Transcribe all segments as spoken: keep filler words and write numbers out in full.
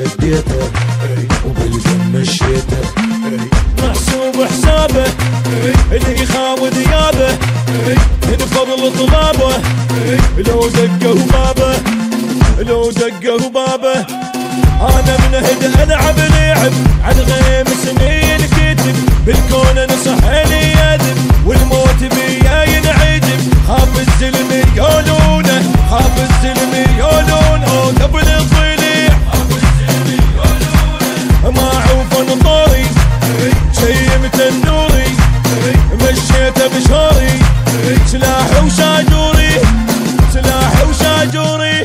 شديته وبالجن مشيته. محسوب حسابه اللي يخاوض ثيابه من فضل طلابه، لو دقه بابه لو دقه بابه. انا من هدى العب لعب عن غيم سنين كتب، بالكون نصح لي يدب والموت بيا ينعجب. خاف الزلم يقولونه خاف الزلم يقولونه قبل الضليع ما عوف نطوري شيمت النوري مشيته بشوري سلاح وشاجوري سلاح وشاجوري.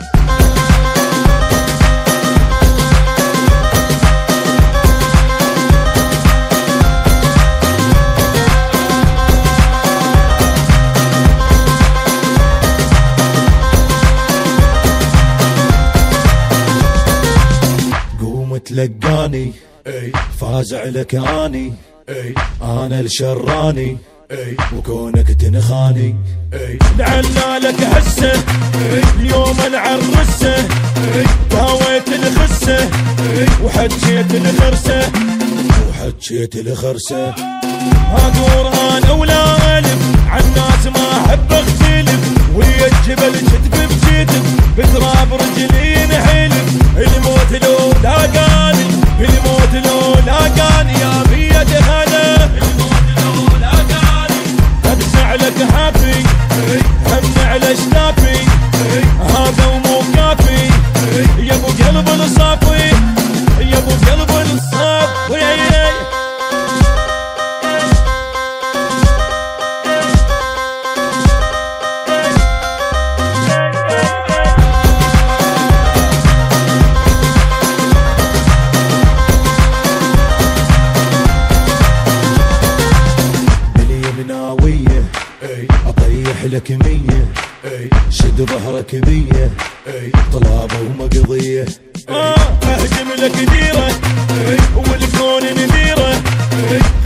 تلقاني فازع لك اني انا الشراني وكونك تنخاني. لعنا لك حسه اليوم العرسه داويت الخسه وحجيت الخرسه وحجيت الخرسه. ادور انا ولا الف عالناس ما احب اختلف، ويا الجبل كتف بكتف بتراب رجلي ينحلف. الموت لو لاقاني الموت لو لاقاني يا بيد هلا الموت لو لاقاني ابزع لك حافي حمل على اشتافي هذا ومو كافي يا ابو قلب الصافي يا ابو قلب الصافي. اطيح لك مية شد ظهرك بيه طلابه ومقضيه. اهجم لك ديره والكون نديره